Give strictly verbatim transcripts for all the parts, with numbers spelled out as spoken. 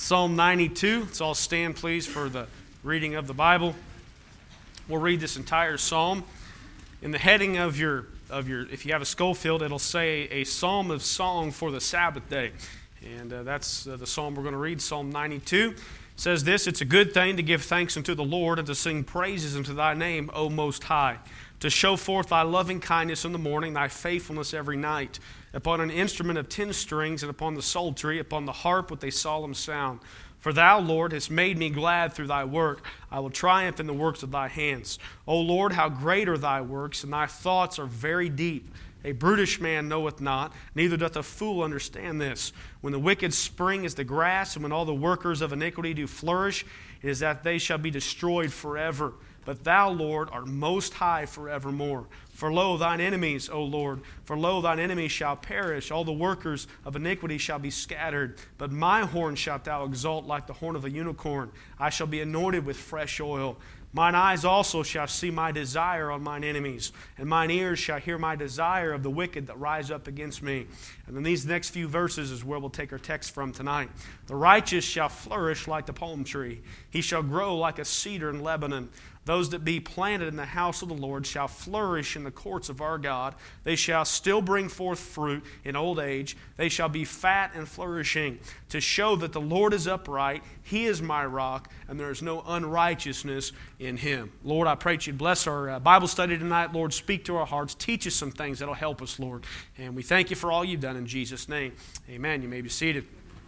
Psalm ninety-two. Let's all stand, please, for the reading of the Bible. We'll read this entire psalm. In the heading of your, of your, if you have a Schofield, it'll say a psalm of song for the Sabbath day. And uh, that's uh, the psalm we're going to read, Psalm ninety-two. It says this: "It's a good thing to give thanks unto the Lord and to sing praises unto thy name, O Most High, to show forth thy loving kindness in the morning, thy faithfulness every night, upon an instrument of ten strings, and upon the psaltery, upon the harp with a solemn sound. For thou, Lord, hast made me glad through thy work. I will triumph in the works of thy hands. O Lord, how great are thy works, and thy thoughts are very deep. A brutish man knoweth not, neither doth a fool understand this. When the wicked spring as the grass, and when all the workers of iniquity do flourish, it is that they shall be destroyed forever. But thou, Lord, art most high forevermore. For lo, thine enemies, O Lord, for lo, thine enemies shall perish. All the workers of iniquity shall be scattered. But my horn shalt thou exalt like the horn of a unicorn. I shall be anointed with fresh oil. Mine eyes also shall see my desire on mine enemies, and mine ears shall hear my desire of the wicked that rise up against me." And then these next few verses is where we'll take our text from tonight. "The righteous shall flourish like the palm tree. He shall grow like a cedar in Lebanon. Those that be planted in the house of the Lord shall flourish in the courts of our God. They shall still bring forth fruit in old age. They shall be fat and flourishing, to show that the Lord is upright. He is my rock, and there is no unrighteousness in him." Lord, I pray that you'd bless our uh, Bible study tonight. Lord, speak to our hearts. Teach us some things that will help us, Lord. And we thank you for all you've done in Jesus' name. Amen. You may be seated.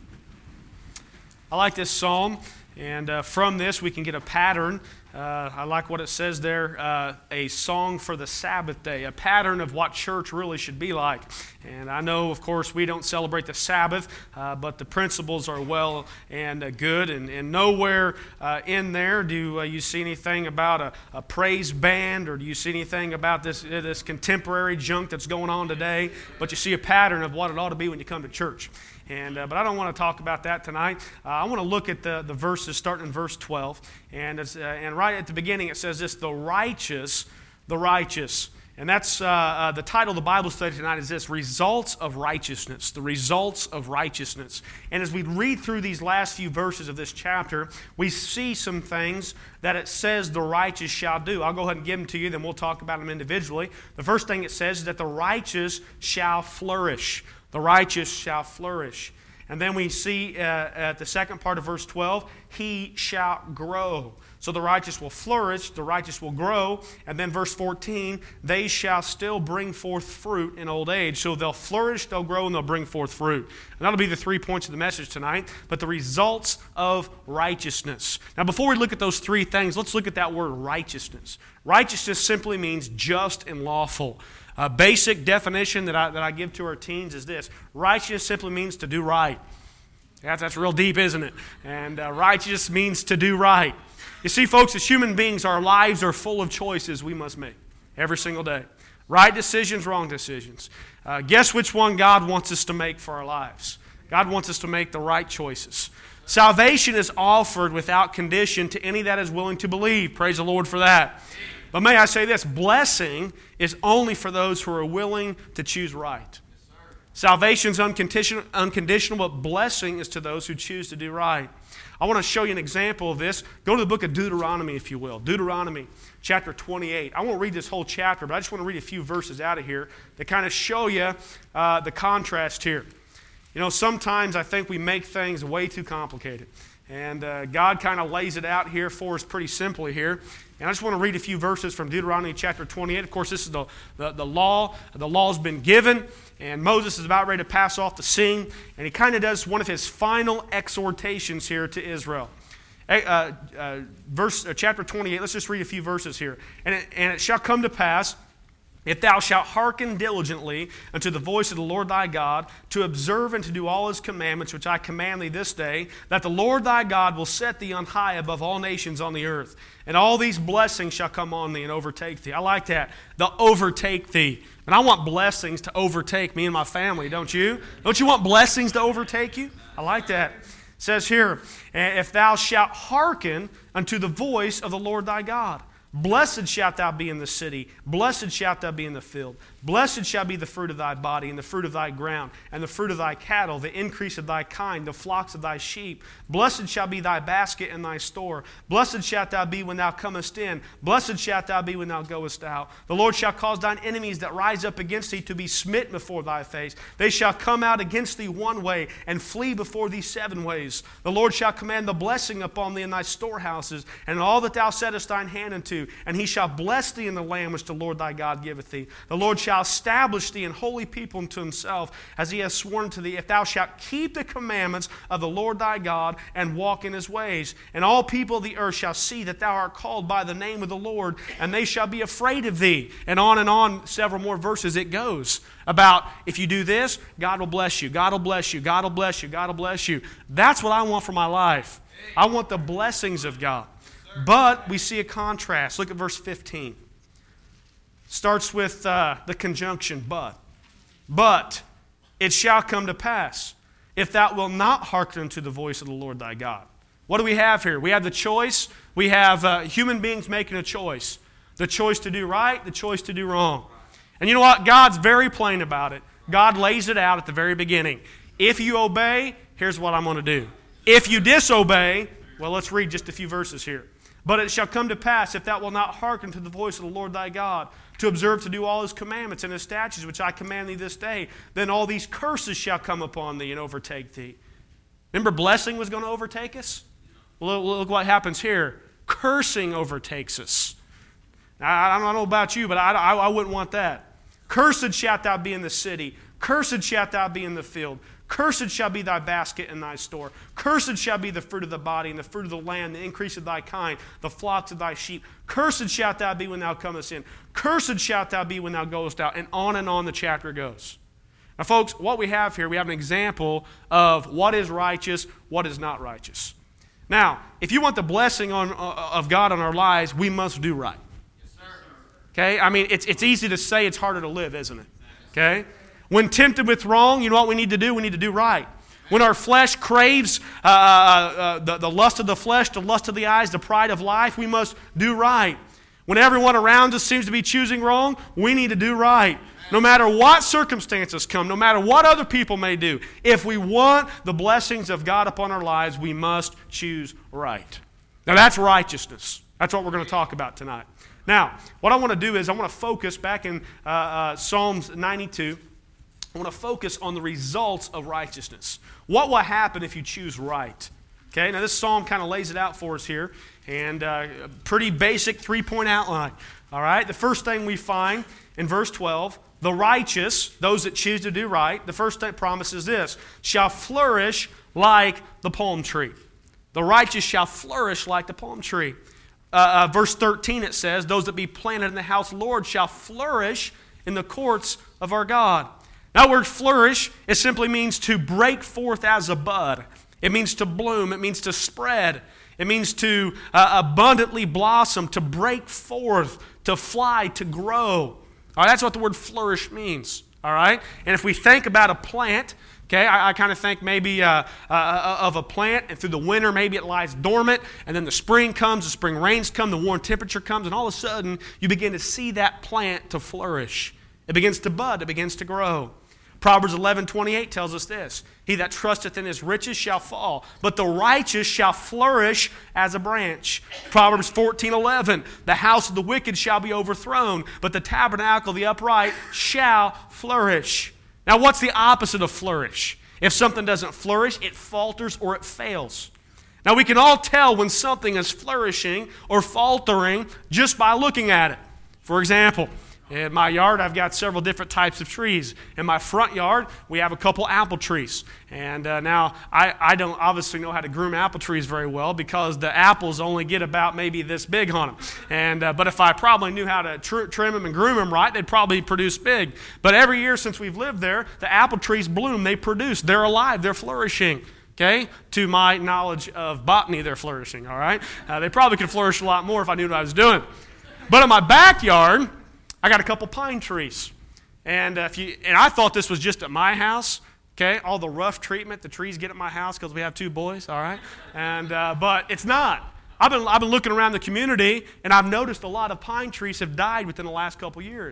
I like this psalm, and uh, from this we can get a pattern. Uh, I like what it says there, uh, a song for the Sabbath day, a pattern of what church really should be like. And I know, of course, we don't celebrate the Sabbath, uh, but the principles are well and uh, good. And, and nowhere uh, in there do uh, you see anything about a, a praise band, or do you see anything about this, uh, this contemporary junk that's going on today, but you see a pattern of what it ought to be when you come to church. And, uh, but I don't want to talk about that tonight. Uh, I want to look at the, the verses starting in verse twelve. And, it's, uh, and right at the beginning it says this: "The righteous, the righteous." And that's uh, uh, the title of the Bible study tonight is this: "Results of Righteousness." The results of righteousness. And as we read through these last few verses of this chapter, we see some things that it says the righteous shall do. I'll go ahead and give them to you, then we'll talk about them individually. The first thing it says is that the righteous shall flourish. The righteous shall flourish. And then we see uh, at the second part of verse twelve, "He shall grow." So the righteous will flourish, the righteous will grow. And then verse fourteen, "They shall still bring forth fruit in old age." So they'll flourish, they'll grow, and they'll bring forth fruit. And that'll be the three points of the message tonight. But the results of righteousness. Now before we look at those three things, let's look at that word righteousness. Righteousness simply means just and lawful. A basic definition that I, that I give to our teens is this: righteous simply means to do right. That's, that's real deep, isn't it? And uh, righteous means to do right. You see, folks, as human beings, our lives are full of choices we must make every single day. Right decisions, wrong decisions. Uh, guess which one God wants us to make for our lives? God wants us to make the right choices. Salvation is offered without condition to any that is willing to believe. Praise the Lord for that. But may I say this: blessing is only for those who are willing to choose right. Salvation is unconditional, unconditional, but blessing is to those who choose to do right. I want to show you an example of this. Go to the book of Deuteronomy, if you will. Deuteronomy chapter twenty-eight. I won't read this whole chapter, but I just want to read a few verses out of here to kind of show you uh, the contrast here. You know, sometimes I think we make things way too complicated. And uh, God kind of lays it out here for us pretty simply here. And I just want to read a few verses from Deuteronomy chapter twenty-eight. Of course, this is the, the, the law. The law's been given, and Moses is about ready to pass off the scene. And he kind of does one of his final exhortations here to Israel. Uh, uh, verse uh, chapter twenty-eight, let's just read a few verses here. And it, and it shall come to pass, if thou shalt hearken diligently unto the voice of the Lord thy God, to observe and to do all his commandments, which I command thee this day, that the Lord thy God will set thee on high above all nations on the earth. And all these blessings shall come on thee and overtake thee. I like that. They'll overtake thee. And I want blessings to overtake me and my family, don't you? Don't you want blessings to overtake you? I like that. It says here, "If thou shalt hearken unto the voice of the Lord thy God, blessed shalt thou be in the city, blessed shalt thou be in the field. Blessed shall be the fruit of thy body, and the fruit of thy ground, and the fruit of thy cattle, the increase of thy kind, the flocks of thy sheep. Blessed shall be thy basket and thy store. Blessed shalt thou be when thou comest in. Blessed shalt thou be when thou goest out. The Lord shall cause thine enemies that rise up against thee to be smitten before thy face. They shall come out against thee one way, and flee before thee seven ways. The Lord shall command the blessing upon thee in thy storehouses, and in all that thou settest thine hand unto. And he shall bless thee in the land which the Lord thy God giveth thee. The Lord shall shall establish thee an holy people unto himself, as he has sworn to thee, if thou shalt keep the commandments of the Lord thy God, and walk in his ways. And all people of the earth shall see that thou art called by the name of the Lord, and they shall be afraid of thee. And on and on, several more verses it goes about, if you do this, God will bless you, God will bless you, God will bless you, God will bless you. That's what I want for my life. I want the blessings of God. But we see a contrast. Look at verse fifteen. Starts with uh, the conjunction, but. But it shall come to pass, if thou wilt not hearken unto the voice of the Lord thy God. What do we have here? We have the choice. We have uh, human beings making a choice. The choice to do right, the choice to do wrong. And you know what? God's very plain about it. God lays it out at the very beginning. If you obey, here's what I'm going to do. If you disobey, well, let's read just a few verses here. But it shall come to pass, if thou wilt not hearken to the voice of the Lord thy God, to observe to do all his commandments and his statutes, which I command thee this day, then all these curses shall come upon thee and overtake thee. Remember, blessing was going to overtake us? Look, look what happens here. Cursing overtakes us. Now, I don't know about you, but I, I, I wouldn't want that. Cursed shalt thou be in the city. Cursed shalt thou be in the field. Cursed shall be thy basket and thy store. Cursed shall be the fruit of the body and the fruit of the land, the increase of thy kind, the flocks of thy sheep. Cursed shalt thou be when thou comest in. Cursed shalt thou be when thou goest out. And on and on the chapter goes. Now, folks, what we have here, we have an example of what is righteous, what is not righteous. Now, if you want the blessing on, uh, of God on our lives, we must do right. Yes, sir. Okay? I mean, it's, it's easy to say, it's harder to live, isn't it? Okay? When tempted with wrong, you know what we need to do? We need to do right. When our flesh craves uh, uh, uh, the, the lust of the flesh, the lust of the eyes, the pride of life, we must do right. When everyone around us seems to be choosing wrong, we need to do right. No matter what circumstances come, no matter what other people may do, if we want the blessings of God upon our lives, we must choose right. Now that's righteousness. That's what we're going to talk about tonight. Now, what I want to do is I want to focus back in uh, uh, Psalms ninety-two. I want to focus on the results of righteousness. What will happen if you choose right? Okay, now this psalm kind of lays it out for us here, and uh, a pretty basic three-point outline. All right, the first thing we find in verse twelve, the righteous, those that choose to do right, the first thing promise is this, shall flourish like the palm tree. The righteous shall flourish like the palm tree. Uh, uh, verse thirteen it says, those that be planted in the house of the Lord shall flourish in the courts of our God. That word flourish, it simply means to break forth as a bud. It means to bloom. It means to spread. It means to uh, abundantly blossom, to break forth, to fly, to grow. All right, that's what the word flourish means. All right? And if we think about a plant, okay, I, I kind of think maybe uh, uh, of a plant, and through the winter maybe it lies dormant, and then the spring comes, the spring rains come, the warm temperature comes, and all of a sudden you begin to see that plant to flourish. It begins to bud. It begins to grow. Proverbs eleven twenty-eight tells us this. He that trusteth in his riches shall fall, but the righteous shall flourish as a branch. Proverbs fourteen eleven. The house of the wicked shall be overthrown, but the tabernacle of the upright shall flourish. Now, what's the opposite of flourish? If something doesn't flourish, it falters or it fails. Now, we can all tell when something is flourishing or faltering just by looking at it. For example, in my yard, I've got several different types of trees. In my front yard, we have a couple apple trees. And uh, now, I, I don't obviously know how to groom apple trees very well because the apples only get about maybe this big on them. And, uh, but if I probably knew how to tr- trim them and groom them right, they'd probably produce big. But every year since we've lived there, the apple trees bloom, they produce, they're alive, they're flourishing. Okay? To my knowledge of botany, they're flourishing, all right? Uh, they probably could flourish a lot more if I knew what I was doing. But in my backyard, I got a couple pine trees, and uh, if you and I thought this was just at my house. Okay, all the rough treatment the trees get at my house because we have two boys. All right, and uh, but it's not. I've been I've been looking around the community, and I've noticed a lot of pine trees have died within the last couple years.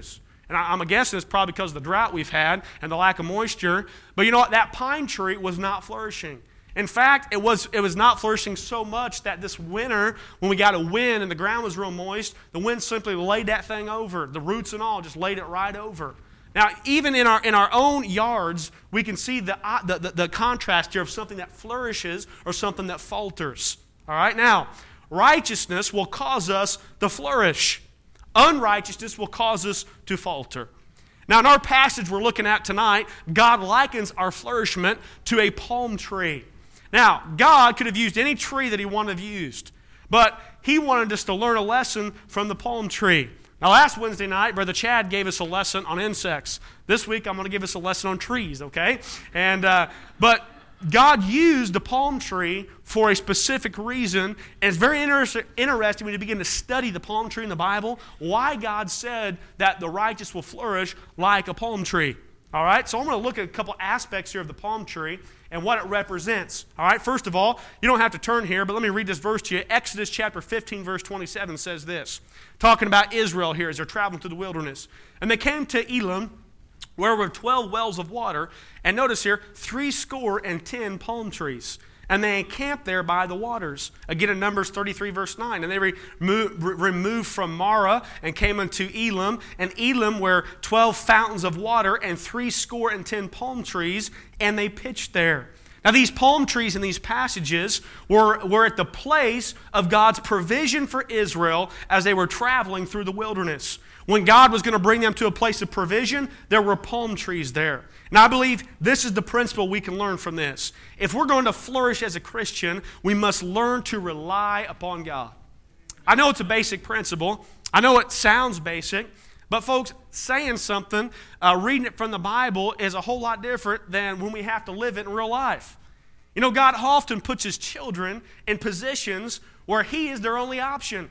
And I'm guessing it's probably because of the drought we've had and the lack of moisture. But you know what? That pine tree was not flourishing. In fact, it was, it was not flourishing so much that this winter, when we got a wind and the ground was real moist, the wind simply laid that thing over. The roots and all just laid it right over. Now, even in our in our own yards, we can see the, uh, the, the, the contrast here of something that flourishes or something that falters. All right? Now, righteousness will cause us to flourish. Unrighteousness will cause us to falter. Now, in our passage we're looking at tonight, God likens our flourishment to a palm tree. Now, God could have used any tree that He wanted to have used, but He wanted us to learn a lesson from the palm tree. Now, last Wednesday night, Brother Chad gave us a lesson on insects. This week, I'm going to give us a lesson on trees, okay? And uh, but God used the palm tree for a specific reason, and it's very inter- interesting when you begin to study the palm tree in the Bible, why God said that the righteous will flourish like a palm tree. All right? So I'm going to look at a couple aspects here of the palm tree and what it represents. All right? First of all, you don't have to turn here, but let me read this verse to you. Exodus chapter fifteen, verse twenty-seven says this, talking about Israel here as they're traveling through the wilderness. And they came to Elim, where were twelve wells of water, and notice here, three score and ten palm trees. And they encamped there by the waters. Again in Numbers thirty-three, verse nine. And they removed, removed from Marah and came unto Elim. And Elim were twelve fountains of water and three score and ten palm trees, and they pitched there. Now these palm trees in these passages were, were at the place of God's provision for Israel as they were traveling through the wilderness. When God was going to bring them to a place of provision, there were palm trees there. And I believe this is the principle we can learn from this. If we're going to flourish as a Christian, we must learn to rely upon God. I know it's a basic principle. I know it sounds basic. But folks, saying something, uh, reading it from the Bible is a whole lot different than when we have to live it in real life. You know, God often puts His children in positions where He is their only option.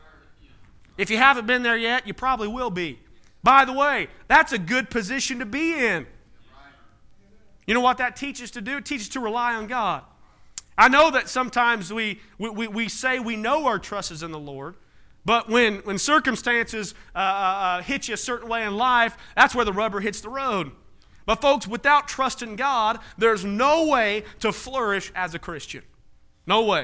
If you haven't been there yet, you probably will be. By the way, that's a good position to be in. You know what that teaches to do? It teaches to rely on God. I know that sometimes we, we, we say we know our trust is in the Lord, but when, when circumstances uh, uh, hit you a certain way in life, that's where the rubber hits the road. But folks, without trust in God, there's no way to flourish as a Christian. No way.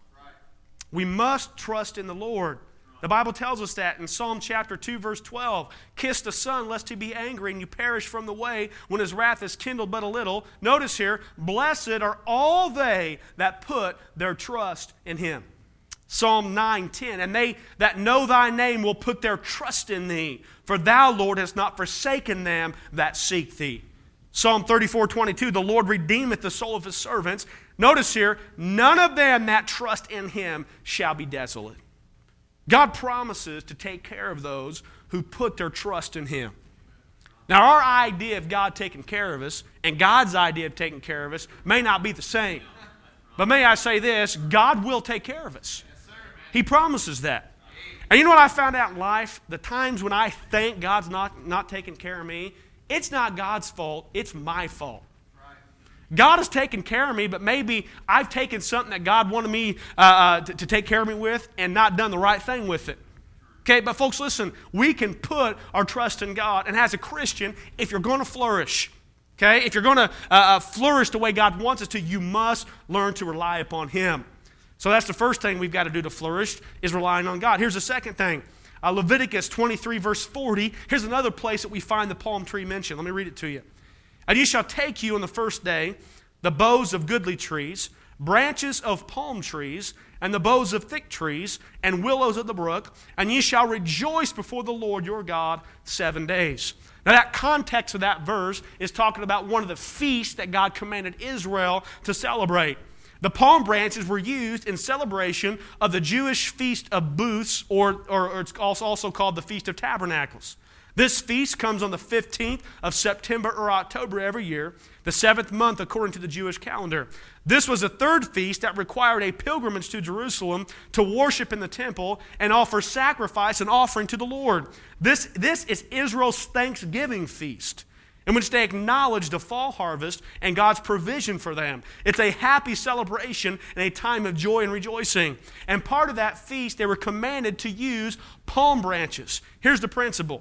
We must trust in the Lord. The Bible tells us that in Psalm chapter two, verse twelve. Kiss the Son, lest He be angry, and you perish from the way when His wrath is kindled but a little. Notice here, blessed are all they that put their trust in Him. Psalm nine ten, and they that know Thy name will put their trust in Thee, for Thou, Lord, hast not forsaken them that seek Thee. Psalm thirty-four twenty-two, the Lord redeemeth the soul of His servants. Notice here, none of them that trust in Him shall be desolate. God promises to take care of those who put their trust in Him. Now, our idea of God taking care of us and God's idea of taking care of us may not be the same. But may I say this, God will take care of us. He promises that. And you know what I found out in life? The times when I think God's not, not taking care of me, it's not God's fault, it's my fault. God has taken care of me, but maybe I've taken something that God wanted me uh, uh, to, to take care of me with and not done the right thing with it. Okay, but folks, listen, we can put our trust in God. And as a Christian, if you're going to flourish, okay, if you're going to uh, uh, flourish the way God wants us to, you must learn to rely upon Him. So that's the first thing we've got to do to flourish, is relying on God. Here's the second thing. Uh, Leviticus twenty-three, verse forty. Here's another place that we find the palm tree mentioned. Let me read it to you. And ye shall take you on the first day the boughs of goodly trees, branches of palm trees, and the boughs of thick trees, and willows of the brook, and ye shall rejoice before the Lord your God seven days. Now that context of that verse is talking about one of the feasts that God commanded Israel to celebrate. The palm branches were used in celebration of the Jewish Feast of Booths, or, or, or it's also called the Feast of Tabernacles. This feast comes on the fifteenth of September or October every year, the seventh month according to the Jewish calendar. This was the third feast that required a pilgrimage to Jerusalem to worship in the temple and offer sacrifice and offering to the Lord. This, this is Israel's Thanksgiving feast, in which they acknowledge the fall harvest and God's provision for them. It's a happy celebration and a time of joy and rejoicing. And part of that feast, they were commanded to use palm branches. Here's the principle.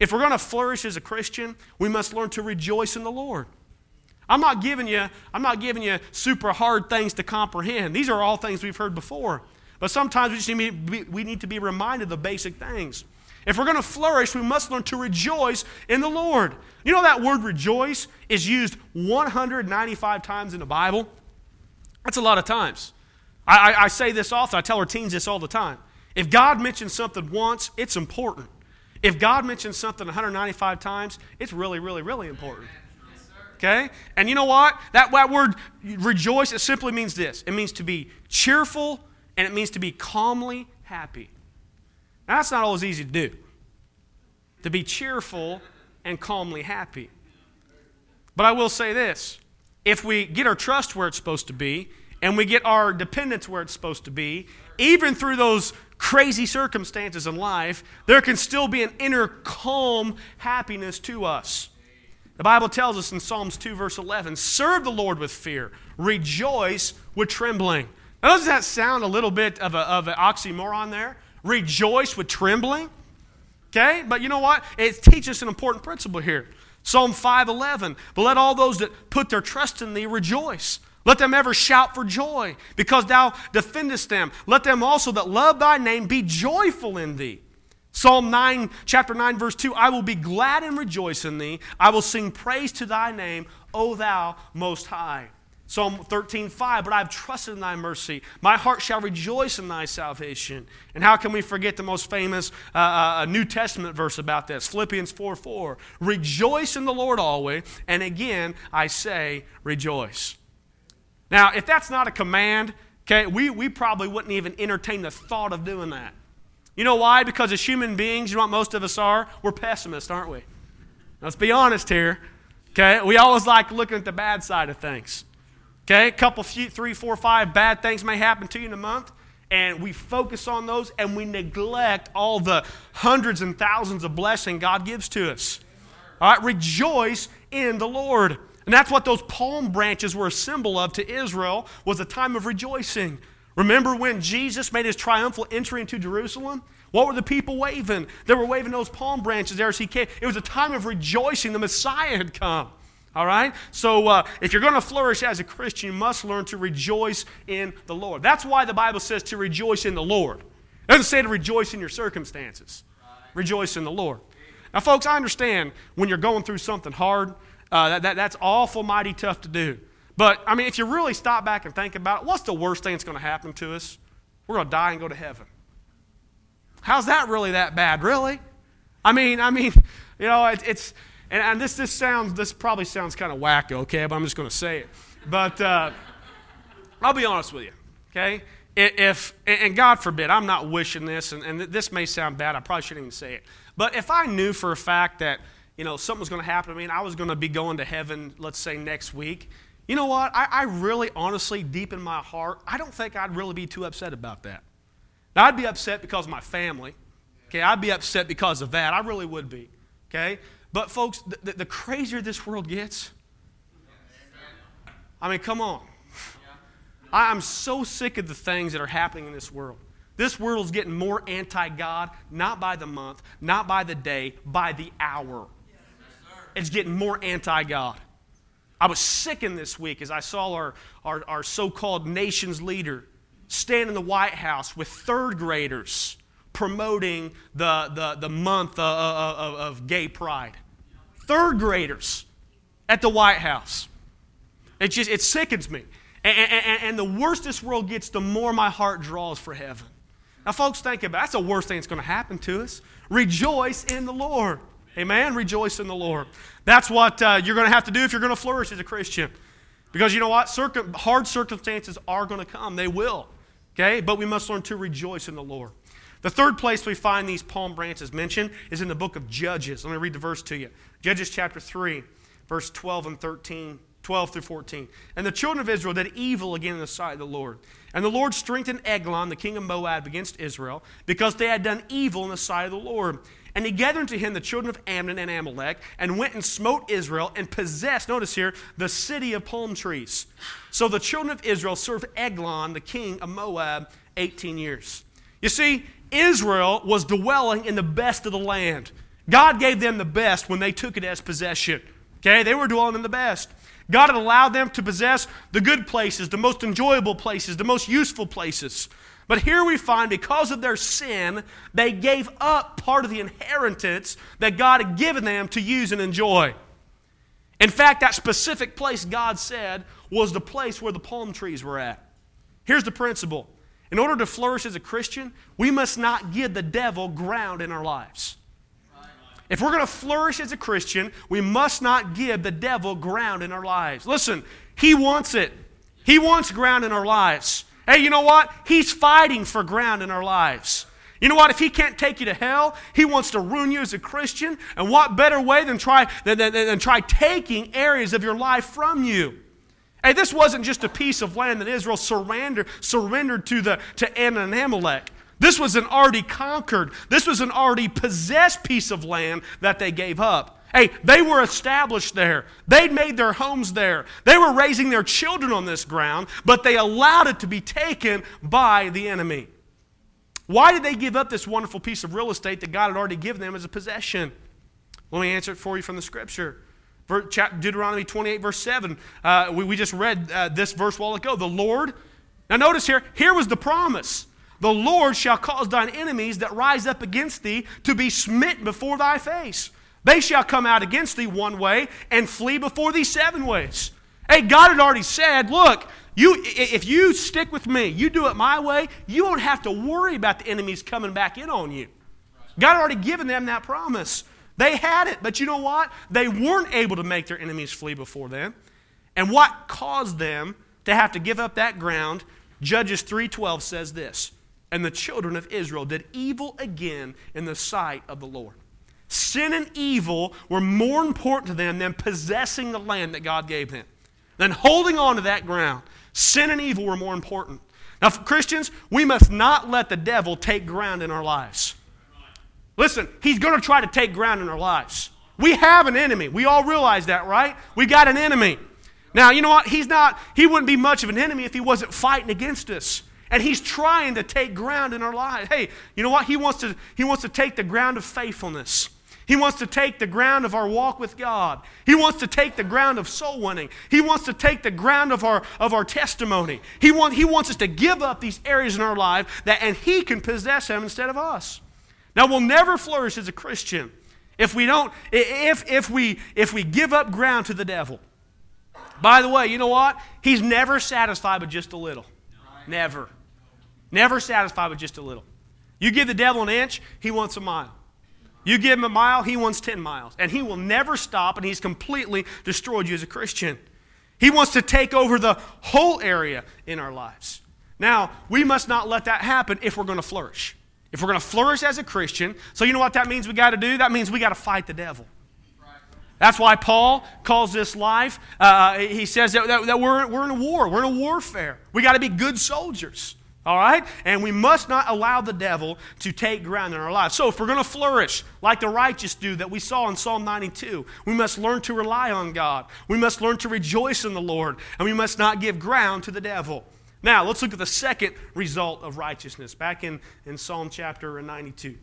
If we're going to flourish as a Christian, we must learn to rejoice in the Lord. I'm not giving you, I'm not giving you super hard things to comprehend. These are all things we've heard before. But sometimes we just need to be, we need to be reminded of the basic things. If we're going to flourish, we must learn to rejoice in the Lord. You know that word rejoice is used one hundred ninety-five times in the Bible? That's a lot of times. I, I, I say this often. I tell our teens this all the time. If God mentions something once, it's important. If God mentions something one hundred ninety-five times, it's really, really, really important. Okay? And you know what? That, that word rejoice, it simply means this. It means to be cheerful, and it means to be calmly happy. Now, that's not always easy to do. To be cheerful and calmly happy. But I will say this. If we get our trust where it's supposed to be, and we get our dependence where it's supposed to be, even through those crazy circumstances in life, there can still be an inner calm happiness to us. The Bible tells us in Psalms two, verse eleven, serve the Lord with fear, rejoice with trembling. Now, doesn't that sound a little bit of, a, of an oxymoron there? Rejoice with trembling? Okay, but you know what? It teaches us an important principle here. Psalm five eleven, but let all those that put their trust in thee rejoice. Let them ever shout for joy, because thou defendest them. Let them also that love thy name be joyful in thee. Psalm nine, chapter nine, verse two, I will be glad and rejoice in thee. I will sing praise to thy name, O thou most high. Psalm thirteen, five, but I have trusted in thy mercy. My heart shall rejoice in thy salvation. And how can we forget the most famous uh, uh, New Testament verse about this? Philippians four, four. Rejoice in the Lord always, and again I say rejoice. Now, if that's not a command, okay, we, we probably wouldn't even entertain the thought of doing that. You know why? Because as human beings, you know what most of us are? We're pessimists, aren't we? Let's be honest here. Okay, we always like looking at the bad side of things. Okay, a couple, few, three, four, five bad things may happen to you in a month, and we focus on those, and we neglect all the hundreds and thousands of blessing God gives to us. All right, rejoice in the Lord. And that's what those palm branches were a symbol of to Israel, was a time of rejoicing. Remember when Jesus made his triumphal entry into Jerusalem? What were the people waving? They were waving those palm branches there as he came. It was a time of rejoicing. The Messiah had come. All right? So uh, if you're going to flourish as a Christian, you must learn to rejoice in the Lord. That's why the Bible says to rejoice in the Lord. It doesn't say to rejoice in your circumstances. Rejoice in the Lord. Now, folks, I understand when you're going through something hard, uh, that, that, that's awful mighty tough to do. But, I mean, if you really stop back and think about it, what's the worst thing that's going to happen to us? We're going to die and go to heaven. How's that really that bad? Really? I mean, I mean, you know, it, it's, and, and this this sounds, this probably sounds kind of wacko, okay, but I'm just going to say it. But uh, I'll be honest with you, okay? If, and God forbid, I'm not wishing this, and, and this may sound bad, I probably shouldn't even say it. But if I knew for a fact that, you know, something was going to happen to me and I was going to be going to heaven, let's say next week, you know what? I, I really, honestly, deep in my heart, I don't think I'd really be too upset about that. Now, I'd be upset because of my family. Okay, I'd be upset because of that. I really would be. Okay? But, folks, the, the, the crazier this world gets, I mean, come on. I, I'm so sick of the things that are happening in this world. This world is getting more anti-God, not by the month, not by the day, by the hour. It's getting more anti-God. I was sickened this week as I saw our, our, our so-called nation's leader stand in the White House with third graders promoting the, the, the month of, of, of gay pride. Third graders at the White House. It just it sickens me. And, and, and the worse this world gets, the more my heart draws for heaven. Now, folks, think about it. That's the worst thing that's going to happen to us. Rejoice in the Lord. Amen? Rejoice in the Lord. That's what uh, you're going to have to do if you're going to flourish as a Christian. Because you know what? Circum- hard circumstances are going to come. They will. Okay? But we must learn to rejoice in the Lord. The third place we find these palm branches mentioned is in the book of Judges. Let me read the verse to you. Judges chapter three, verse twelve and thirteen. twelve through fourteen. And the children of Israel did evil again in the sight of the Lord. And the Lord strengthened Eglon, the king of Moab, against Israel, because they had done evil in the sight of the Lord. And he gathered to him the children of Ammon and Amalek, and went and smote Israel, and possessed, notice here, the city of palm trees. So the children of Israel served Eglon, the king of Moab, eighteen years. You see, Israel was dwelling in the best of the land. God gave them the best when they took it as possession. Okay, they were dwelling in the best. God had allowed them to possess the good places, the most enjoyable places, the most useful places. But here we find because of their sin, they gave up part of the inheritance that God had given them to use and enjoy. In fact, that specific place, God said, was the place where the palm trees were at. Here's the principle. In order to flourish as a Christian, we must not give the devil ground in our lives. If we're going to flourish as a Christian, we must not give the devil ground in our lives. Listen, he wants it. He wants ground in our lives. Hey, you know what? He's fighting for ground in our lives. You know what? If he can't take you to hell, he wants to ruin you as a Christian. And what better way than try, than, than, than try taking areas of your life from you? Hey, this wasn't just a piece of land that Israel surrendered, surrendered to, the, to Ammon and Amalek. This was an already conquered, this was an already possessed piece of land that they gave up. Hey, they were established there. They'd made their homes there. They were raising their children on this ground, but they allowed it to be taken by the enemy. Why did they give up this wonderful piece of real estate that God had already given them as a possession? Let me answer it for you from the Scripture. Deuteronomy twenty-eight, verse seven. Uh, we, we just read uh, this verse a while ago. The Lord, now notice here, here was the promise. The Lord shall cause thine enemies that rise up against thee to be smitten before thy face. They shall come out against thee one way and flee before thee seven ways. Hey, God had already said, look, you, if you stick with me, you do it my way, you won't have to worry about the enemies coming back in on you. God had already given them that promise. They had it, but you know what? They weren't able to make their enemies flee before them. And what caused them to have to give up that ground? Judges three twelve says this, and the children of Israel did evil again in the sight of the Lord. Sin and evil were more important to them than possessing the land that God gave them, than holding on to that ground. Sin and evil were more important. Now, for Christians, we must not let the devil take ground in our lives. Listen, he's going to try to take ground in our lives. We have an enemy. We all realize that, right? We got an enemy. Now, you know what? He's not, he wouldn't be much of an enemy if he wasn't fighting against us. And he's trying to take ground in our lives. Hey, you know what? He wants to, he wants to take the ground of faithfulness. He wants to take the ground of our walk with God. He wants to take the ground of soul winning. He wants to take the ground of our, of our testimony. He, want, he wants us to give up these areas in our life that, and he can possess them instead of us. Now, we'll never flourish as a Christian if we don't, if, if, we, if we give up ground to the devil. By the way, you know what? He's never satisfied with just a little. Never. Never satisfied with just a little. You give the devil an inch, he wants a mile. You give him a mile, he wants ten miles. And he will never stop, and he's completely destroyed you as a Christian. He wants to take over the whole area in our lives. Now, we must not let that happen if we're going to flourish. If we're going to flourish as a Christian, so you know what that means we got to do? That means we got to fight the devil. That's why Paul calls this life, uh, he says that, that, that we're, we're in a war. We're in a warfare. We got to be good soldiers. All right? And we must not allow the devil to take ground in our lives. So if we're going to flourish like the righteous do that we saw in Psalm ninety-two, we must learn to rely on God. We must learn to rejoice in the Lord. And we must not give ground to the devil. Now, let's look at the second result of righteousness. Back in, in Psalm chapter ninety-two.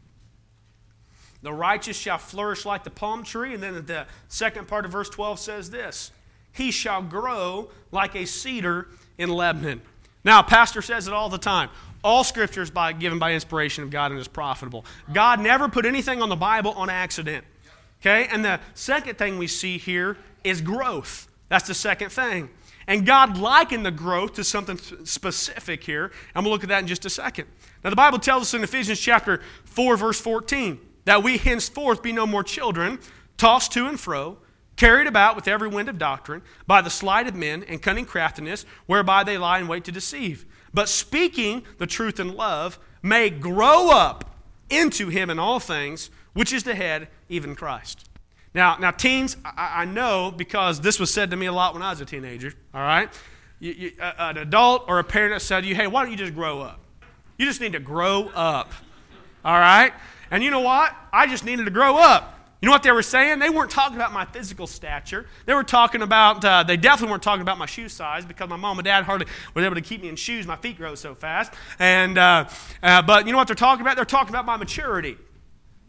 The righteous shall flourish like the palm tree. And then the second part of verse twelve says this. He shall grow like a cedar in Lebanon. Now, pastor says it all the time. All Scripture is by, given by inspiration of God and is profitable. God never put anything on the Bible on accident. Okay? And the second thing we see here is growth. That's the second thing. And God likened the growth to something specific here. And we'll look at that in just a second. Now, the Bible tells us in Ephesians chapter four, verse fourteen, that we henceforth be no more children, tossed to and fro, carried about with every wind of doctrine, by the sleight of men and cunning craftiness, whereby they lie in wait to deceive. But speaking the truth in love, may grow up into him in all things, which is the head, even Christ. Now, now teens, I, I know because this was said to me a lot when I was a teenager, all right? You, you, a, an adult or a parent said to you, hey, why don't you just grow up? You just need to grow up, all right? And you know what? I just needed to grow up. You know what they were saying? They weren't talking about my physical stature. They were talking about, uh, they definitely weren't talking about my shoe size because my mom and dad hardly were able to keep me in shoes. My feet grow so fast. And uh, uh, But you know what they're talking about? They're talking about my maturity.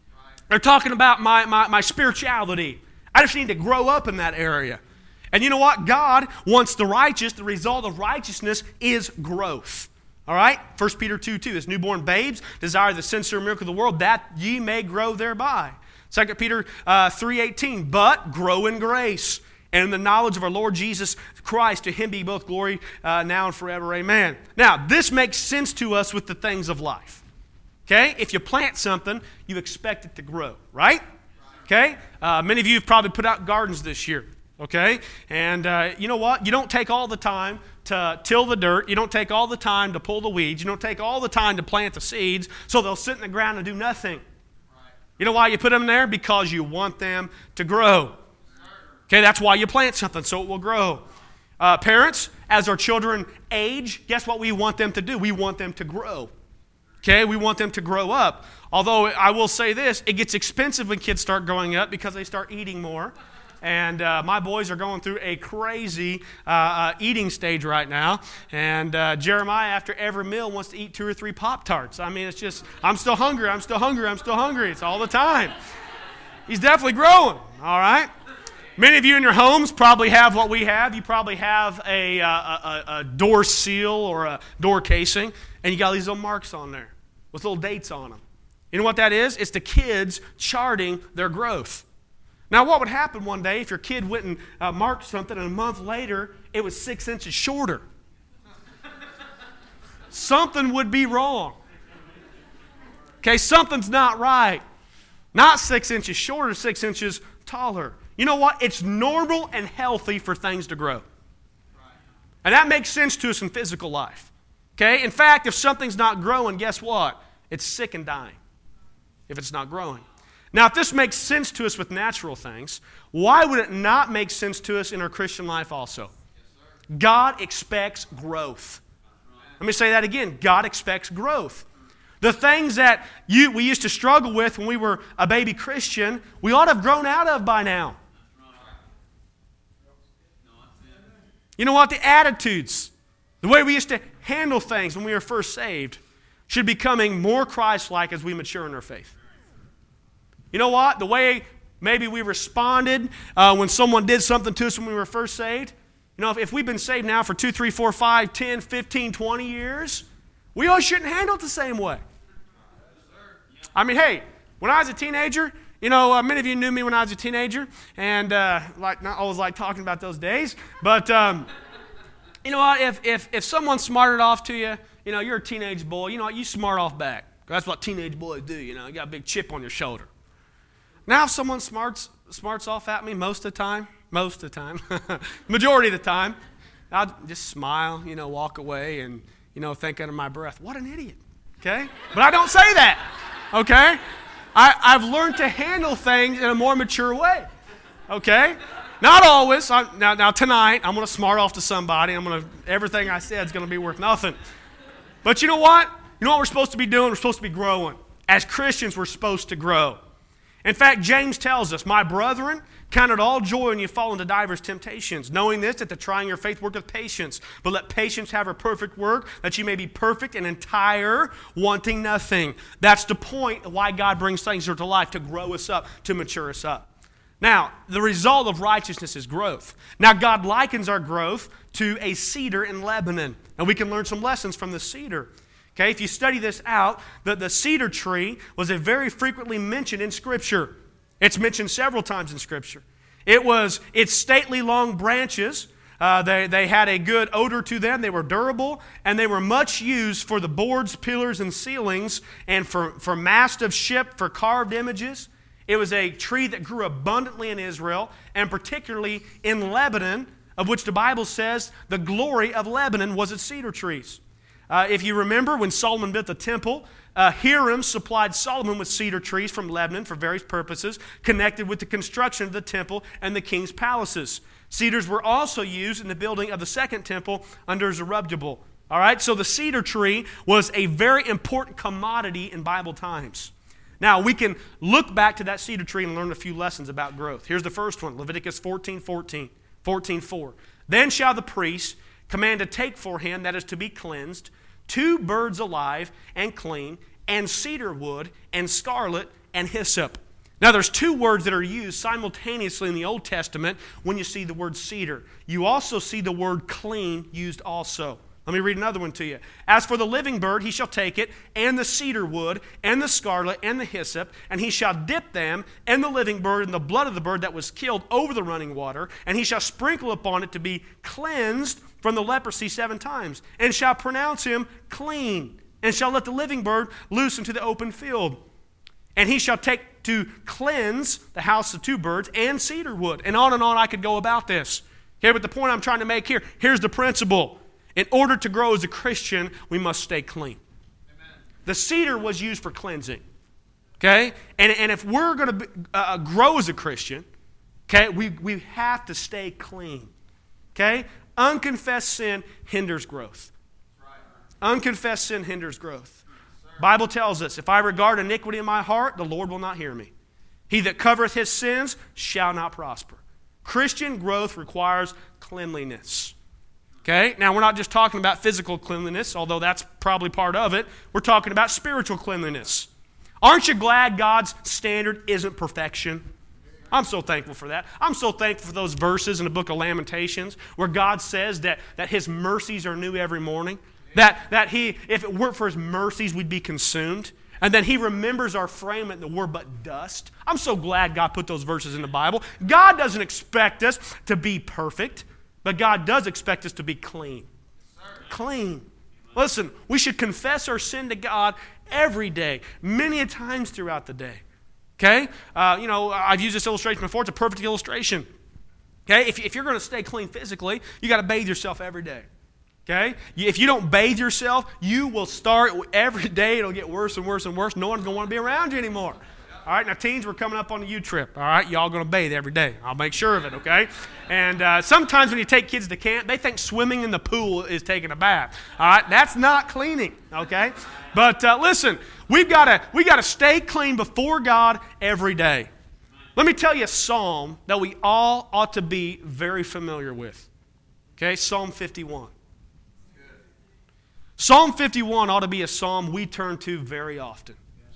They're talking about my, my, my spirituality. I just need to grow up in that area. And you know what? God wants the righteous. The result of righteousness is growth. All right? First Peter two two, as newborn babes, desire the sincere miracle of the world, that ye may grow thereby. Second Peter uh, three eighteen, but grow in grace and in the knowledge of our Lord Jesus Christ. To him be both glory uh, now and forever. Amen. Now, this makes sense to us with the things of life. Okay? If you plant something, you expect it to grow, right? Okay? Uh, many of you have probably put out gardens this year. Okay? And uh, you know what? You don't take all the time to till the dirt. You don't take all the time to pull the weeds. You don't take all the time to plant the seeds, so they'll sit in the ground and do nothing. You know why you put them there? Because you want them to grow. Okay, that's why you plant something, so it will grow. Uh, parents, as our children age, guess what we want them to do? We want them to grow. Okay, we want them to grow up. Although I will say this, it gets expensive when kids start growing up because they start eating more. And uh, my boys are going through a crazy uh, uh, eating stage right now. And uh, Jeremiah, after every meal, wants to eat two or three Pop-Tarts. I mean, it's just, I'm still hungry, I'm still hungry, I'm still hungry. It's all the time. He's definitely growing, all right? Many of you in your homes probably have what we have. You probably have a, uh, a, a door seal or a door casing, and you got these little marks on there with little dates on them. You know what that is? It's the kids charting their growth. Now, what would happen one day if your kid went and uh, marked something and a month later it was six inches shorter? Something would be wrong. Okay, something's not right. Not six inches shorter, six inches taller. You know what? It's normal and healthy for things to grow. And that makes sense to us in physical life. Okay? In fact, if something's not growing, guess what? It's sick and dying if it's not growing. Now, if this makes sense to us with natural things, why would it not make sense to us in our Christian life also? God expects growth. Let me say that again. God expects growth. The things that you, we used to struggle with when we were a baby Christian, we ought to have grown out of by now. You know what? The attitudes, the way we used to handle things when we were first saved, should be becoming more Christ-like as we mature in our faith. You know what? The way maybe we responded uh, when someone did something to us when we were first saved, you know, if, if we've been saved now for two, three, four, five, ten, fifteen, twenty years, we all shouldn't handle it the same way. I mean, hey, when I was a teenager, you know, uh, many of you knew me when I was a teenager, and uh, like not always like talking about those days, but um, you know what? If, if, if someone smarted off to you, you know, you're a teenage boy, you know what? You smart off back. That's what teenage boys do, you know. You got a big chip on your shoulder. Now, if someone smarts smarts off at me most of the time, most of the time, majority of the time, I'll just smile, you know, walk away and, you know, think under my breath, what an idiot, okay? But I don't say that, okay? I, I've learned to handle things in a more mature way, okay? Not always. I, now, now, tonight, I'm going to smart off to somebody. I'm going to, everything I said is going to be worth nothing. But you know what? You know what we're supposed to be doing? We're supposed to be growing. As Christians, we're supposed to grow. In fact, James tells us, my brethren, count it all joy when you fall into divers temptations, knowing this, that the trying your faith worketh patience. But let patience have her perfect work, that you may be perfect and entire, wanting nothing. That's the point of why God brings things into life, to grow us up, to mature us up. Now, the result of righteousness is growth. Now, God likens our growth to a cedar in Lebanon, and we can learn some lessons from the cedar. Okay, if you study this out, the, the cedar tree was a very frequently mentioned in Scripture. It's mentioned several times in Scripture. It was its stately long branches. Uh, they, they had a good odor to them. They were durable, and they were much used for the boards, pillars, and ceilings, and for, for mast of ship, for carved images. It was a tree that grew abundantly in Israel, and particularly in Lebanon, of which the Bible says the glory of Lebanon was its cedar trees. Uh, if you remember, when Solomon built the temple, uh, Hiram supplied Solomon with cedar trees from Lebanon for various purposes connected with the construction of the temple and the king's palaces. Cedars were also used in the building of the second temple under Zerubbabel. All right, so the cedar tree was a very important commodity in Bible times. Now, we can look back to that cedar tree and learn a few lessons about growth. Here's the first one, Leviticus fourteen fourteen, fourteen four. Then shall the priest command to take for him, that is to be cleansed, two birds alive and clean, and cedar wood, and scarlet, and hyssop. Now, there's two words that are used simultaneously in the Old Testament when you see the word cedar. You also see the word clean used also. Let me read another one to you. As for the living bird, he shall take it, and the cedar wood, and the scarlet, and the hyssop, and he shall dip them, and the living bird, in the blood of the bird that was killed over the running water, and he shall sprinkle upon it to be cleansed from the leprosy seven times, and shall pronounce him clean, and shall let the living bird loose into the open field. And he shall take to cleanse the house of two birds and cedar wood. And on and on I could go about this. Okay, but the point I'm trying to make here, here's the principle. In order to grow as a Christian, we must stay clean. Amen. The cedar was used for cleansing. Okay? And, and if we're going to uh, grow as a Christian, okay, we, we have to stay clean. Okay? Unconfessed sin hinders growth. Right. Unconfessed sin hinders growth. Bible tells us, if I regard iniquity in my heart, the Lord will not hear me. He that covereth his sins shall not prosper. Christian growth requires cleanliness. Okay? Now, we're not just talking about physical cleanliness, although that's probably part of it. We're talking about spiritual cleanliness. Aren't you glad God's standard isn't perfection? I'm so thankful for that. I'm so thankful for those verses in the book of Lamentations where God says that, that his mercies are new every morning. That, that he, if it weren't for his mercies, we'd be consumed. And then he remembers our frame and that we're but dust. I'm so glad God put those verses in the Bible. God doesn't expect us to be perfect, but God does expect us to be clean. Clean. Listen, we should confess our sin to God every day, many a times throughout the day. Okay? Uh, you know, I've used this illustration before. It's a perfect illustration. Okay? If, if you're going to stay clean physically, you got to bathe yourself every day. Okay? If you don't bathe yourself, you will start every day. It'll get worse and worse and worse. No one's going to want to be around you anymore. All right? Now, teens, we're coming up on the U trip. All right? Y'all going to bathe every day. I'll make sure of it, okay? And uh, sometimes when you take kids to camp, they think swimming in the pool is taking a bath. All right? That's not cleaning, okay? But uh, listen, we've got to we got to stay clean before God every day. Let me tell you a psalm that we all ought to be very familiar with. Okay? Psalm fifty-one. Psalm fifty-one ought to be a psalm we turn to very often.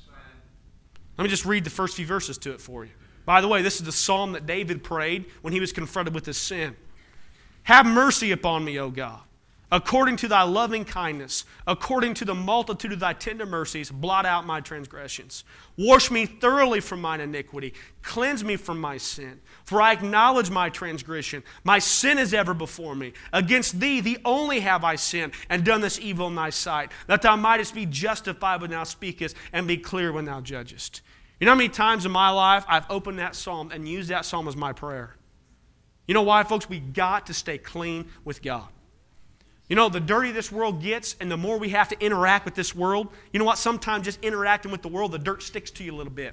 Let me just read the first few verses to it for you. By the way, this is the psalm that David prayed when he was confronted with his sin. Have mercy upon me, O God, according to thy loving kindness, according to the multitude of thy tender mercies, blot out my transgressions. Wash me thoroughly from mine iniquity. Cleanse me from my sin. For I acknowledge my transgression. My sin is ever before me. Against thee, thee only have I sinned, and done this evil in thy sight, that thou mightest be justified when thou speakest, and be clear when thou judgest. You know how many times in my life I've opened that psalm and used that psalm as my prayer? You know why, folks? We got to stay clean with God. You know, the dirtier this world gets and the more we have to interact with this world, you know what? Sometimes just interacting with the world, the dirt sticks to you a little bit.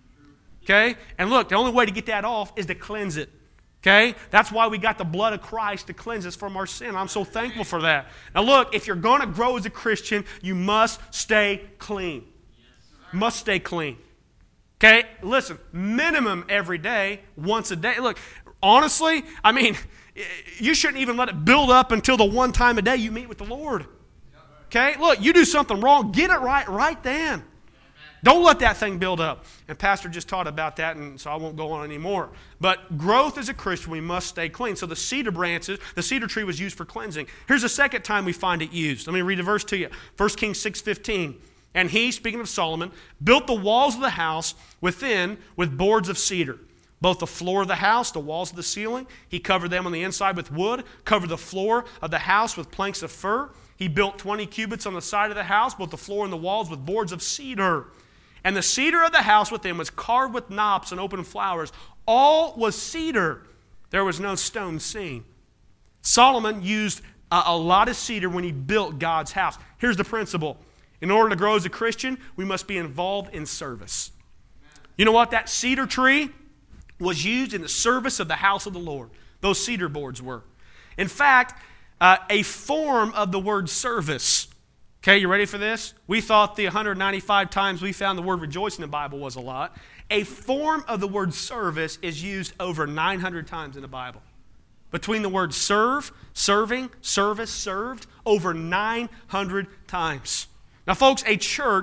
Okay? And look, the only way to get that off is to cleanse it. Okay? That's why we got the blood of Christ to cleanse us from our sin. I'm so thankful for that. Now look, if you're going to grow as a Christian, you must stay clean. Must stay clean. Okay? Listen, minimum every day, once a day. Look, honestly, I mean, you shouldn't even let it build up until the one time a day you meet with the Lord. Okay? Look, you do something wrong, get it right right then. Don't let that thing build up. And Pastor just taught about that, and so I won't go on anymore. But growth as a Christian, we must stay clean. So the cedar branches, the cedar tree was used for cleansing. Here's the second time we find it used. Let me read the verse to you. First Kings six fifteen. And he, speaking of Solomon, built the walls of the house within with boards of cedar. Both the floor of the house, the walls of the ceiling, he covered them on the inside with wood, covered the floor of the house with planks of fir. He built twenty cubits on the side of the house, both the floor and the walls with boards of cedar. And the cedar of the house within was carved with knops and open flowers. All was cedar. There was no stone seen. Solomon used a, a lot of cedar when he built God's house. Here's the principle. In order to grow as a Christian, we must be involved in service. You know what? That cedar tree was used in the service of the house of the Lord. Those cedar boards were. In fact, uh, a form of the word service. Okay, you ready for this? We thought the one hundred ninety-five times we found the word rejoice in the Bible was a lot. A form of the word service is used over nine hundred times in the Bible. Between the words serve, serving, service, served, over nine hundred times. Now, folks, a church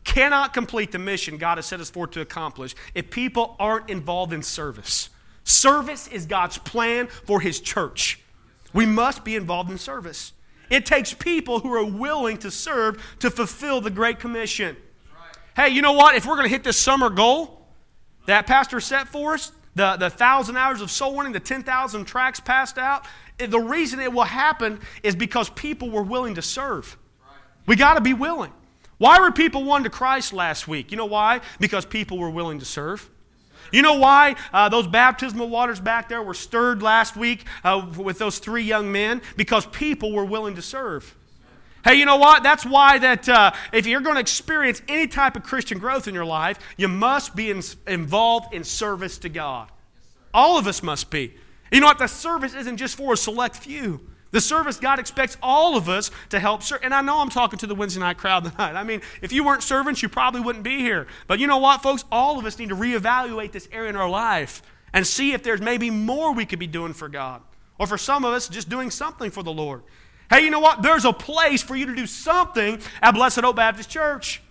cannot complete the mission God has set us forth to accomplish if people aren't involved in service. Service is God's plan for His church. We must be involved in service. It takes people who are willing to serve to fulfill the Great Commission. Hey, you know what? If we're going to hit this summer goal that Pastor set for us, the, the one thousand hours of soul winning, the ten thousand tracts passed out, the reason it will happen is because people were willing to serve. We got to be willing. Why were people won to Christ last week? You know why? Because people were willing to serve. You know why uh, those baptismal waters back there were stirred last week uh, with those three young men? Because people were willing to serve. Hey, you know what? That's why that uh, if you're going to experience any type of Christian growth in your life, you must be in, involved in service to God. All of us must be. You know what? The service isn't just for a select few. The service, God expects all of us to help serve. And I know I'm talking to the Wednesday night crowd tonight. I mean, if you weren't servants, you probably wouldn't be here. But you know what, folks? All of us need to reevaluate this area in our life and see if there's maybe more we could be doing for God. Or for some of us, just doing something for the Lord. Hey, you know what? There's a place for you to do something at Blessed Hope Baptist Church.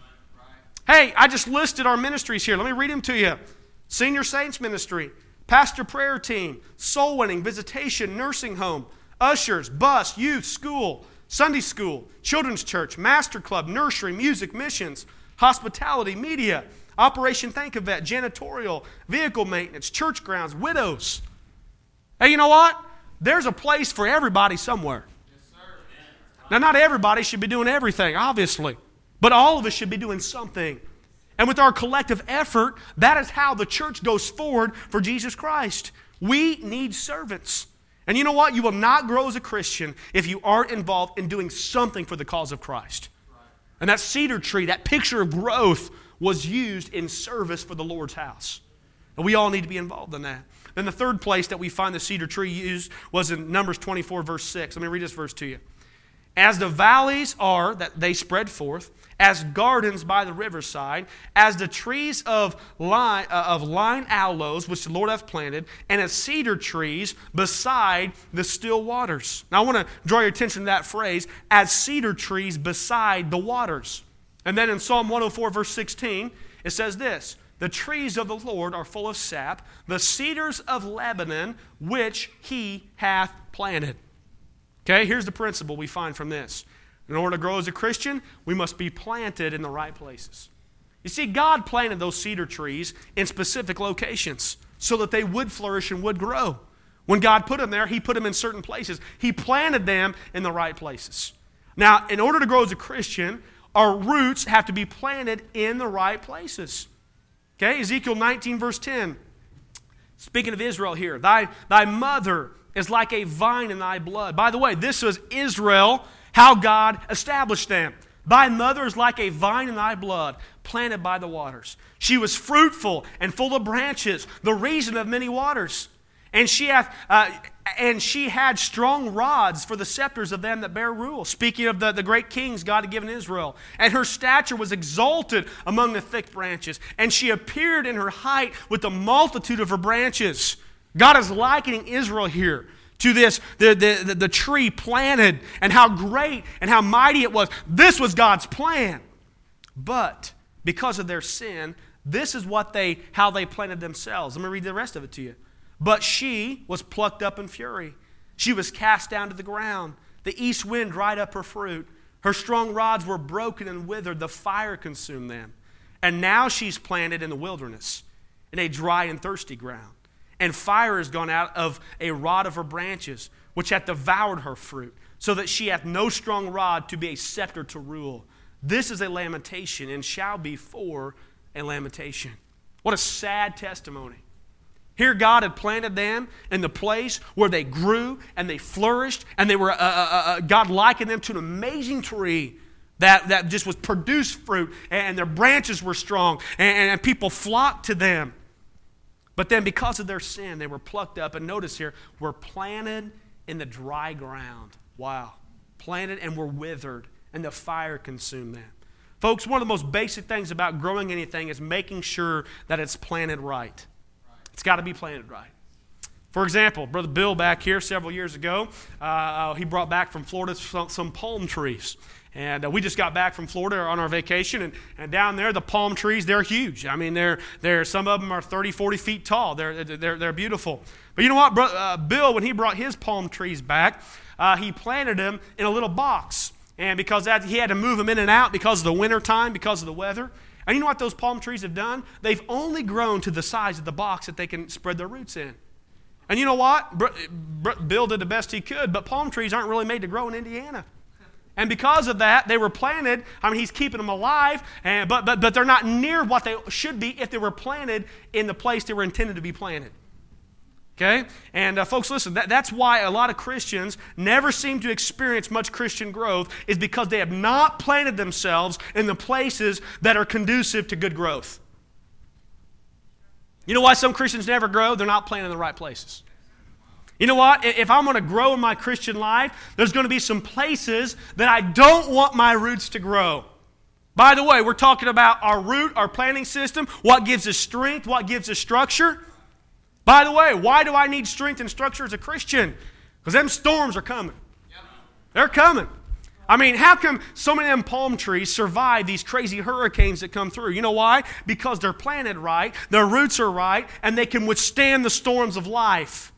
Hey, I just listed our ministries here. Let me read them to you. Senior Saints Ministry, Pastor Prayer Team, Soul Winning, Visitation, Nursing Home, Ushers, Bus, Youth, School, Sunday School, Children's Church, Master Club, Nursery, Music, Missions, Hospitality, Media, Operation Thank a Vet, Janitorial, Vehicle Maintenance, Church Grounds, Widows. Hey, you know what? There's a place for everybody somewhere. Yes, sir. Now, not everybody should be doing everything, obviously, but all of us should be doing something. And with our collective effort, that is how the church goes forward for Jesus Christ. We need servants. And you know what? You will not grow as a Christian if you aren't involved in doing something for the cause of Christ. And that cedar tree, that picture of growth, was used in service for the Lord's house. And we all need to be involved in that. Then the third place that we find the cedar tree used was in Numbers twenty-four, verse six. Let me read this verse to you. As the valleys are, that they spread forth, as gardens by the riverside, as the trees of line, uh, of line aloes, which the Lord hath planted, and as cedar trees beside the still waters. Now I want to draw your attention to that phrase, as cedar trees beside the waters. And then in Psalm one oh four, verse sixteen, it says this, the trees of the Lord are full of sap, the cedars of Lebanon, which He hath planted. Okay, here's the principle we find from this. In order to grow as a Christian, we must be planted in the right places. You see, God planted those cedar trees in specific locations so that they would flourish and would grow. When God put them there, He put them in certain places. He planted them in the right places. Now, in order to grow as a Christian, our roots have to be planted in the right places. Okay, Ezekiel nineteen, verse ten. Speaking of Israel here, thy, thy mother is like a vine in thy blood. By the way, this was Israel, how God established them. Thy mother is like a vine in thy blood, planted by the waters. She was fruitful and full of branches, the reason of many waters. And she hath, uh, and she had strong rods for the scepters of them that bear rule. Speaking of the, the great kings God had given Israel. And her stature was exalted among the thick branches. And she appeared in her height with the multitude of her branches. God is likening Israel here to this, the, the, the, the tree planted, and how great and how mighty it was. This was God's plan. But because of their sin, this is what they, how they planted themselves. Let me read the rest of it to you. But she was plucked up in fury. She was cast down to the ground. The east wind dried up her fruit. Her strong rods were broken and withered. The fire consumed them. And now she's planted in the wilderness, in a dry and thirsty ground. And fire is gone out of a rod of her branches, which hath devoured her fruit, so that she hath no strong rod to be a scepter to rule. This is a lamentation, and shall be for a lamentation. What a sad testimony. Here God had planted them in the place where they grew and they flourished, and they were uh, uh, uh, God likened them to an amazing tree that, that just was produced fruit, and their branches were strong, and, and people flocked to them. But then because of their sin, they were plucked up, and notice here, were planted in the dry ground. Wow. Planted and were withered, and the fire consumed them. Folks, one of the most basic things about growing anything is making sure that it's planted right. It's got to be planted right. For example, Brother Bill back here several years ago, uh, he brought back from Florida some, some palm trees. And uh, we just got back from Florida on our vacation, and, and down there, the palm trees, they're huge. I mean, they're, they're, some of them are thirty, forty feet tall. They're, they're, they're beautiful. But you know what? Bro, uh, Bill, when he brought his palm trees back, uh, he planted them in a little box. And because that, he had to move them in and out because of the winter time, because of the weather. And you know what those palm trees have done? They've only grown to the size of the box that they can spread their roots in. And you know what? Bill did the best he could, but palm trees aren't really made to grow in Indiana. And because of that, they were planted. I mean, he's keeping them alive, and, but, but, but they're not near what they should be if they were planted in the place they were intended to be planted. Okay? And uh, folks, listen, that, that's why a lot of Christians never seem to experience much Christian growth, is because they have not planted themselves in the places that are conducive to good growth. You know why some Christians never grow? They're not planted in the right places. You know what? If I'm going to grow in my Christian life, there's going to be some places that I don't want my roots to grow. By the way, we're talking about our root, our planting system, what gives us strength, what gives us structure. By the way, why do I need strength and structure as a Christian? Because them storms are coming. They're coming. I mean, how come so many of them palm trees survive these crazy hurricanes that come through? You know why? Because they're planted right, their roots are right, and they can withstand the storms of life.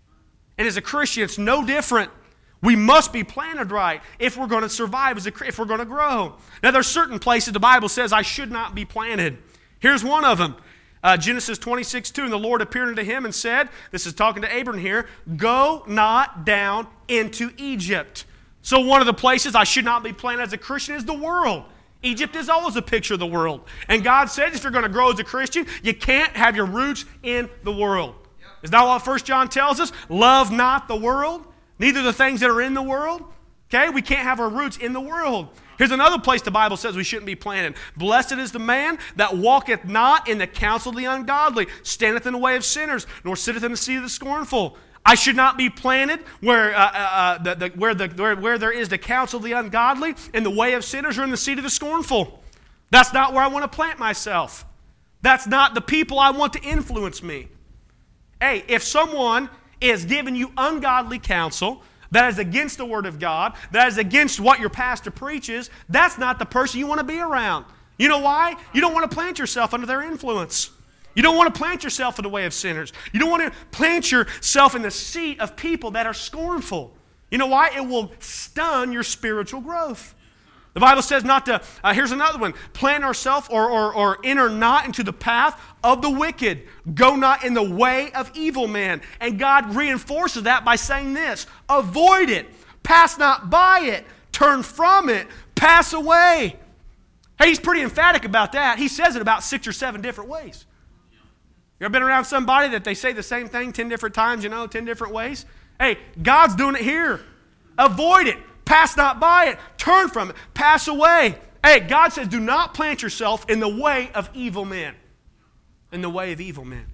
And as a Christian, it's no different. We must be planted right if we're going to survive, as a, if we're going to grow. Now, there's certain places the Bible says I should not be planted. Here's one of them. Uh, Genesis twenty-six two, and the Lord appeared unto him and said, this is talking to Abram here, go not down into Egypt. So one of the places I should not be planted as a Christian is the world. Egypt is always a picture of the world. And God said if you're going to grow as a Christian, you can't have your roots in the world. Is that what First John tells us? Love not the world, neither the things that are in the world. Okay, we can't have our roots in the world. Here's another place the Bible says we shouldn't be planted. Blessed is the man that walketh not in the counsel of the ungodly, standeth in the way of sinners, nor sitteth in the seat of the scornful. I should not be planted where, uh, uh, the, the, where, the, where, where there is the counsel of the ungodly, in the way of sinners, or in the seat of the scornful. That's not where I want to plant myself. That's not the people I want to influence me. Hey, if someone is giving you ungodly counsel that is against the Word of God, that is against what your pastor preaches, that's not the person you want to be around. You know why? You don't want to plant yourself under their influence. You don't want to plant yourself in the way of sinners. You don't want to plant yourself in the seat of people that are scornful. You know why? It will stun your spiritual growth. The Bible says not to, uh, here's another one, plant ourselves or, or, or enter not into the path of the wicked. Go not in the way of evil men. And God reinforces that by saying this, avoid it, pass not by it, turn from it, pass away. Hey, he's pretty emphatic about that. He says it about six or seven different ways. You ever been around somebody that they say the same thing ten different times, you know, ten different ways? Hey, God's doing it here. Avoid it. Pass not by it. Turn from it. Pass away. Hey, God says, do not plant yourself in the way of evil men. In the way of evil men.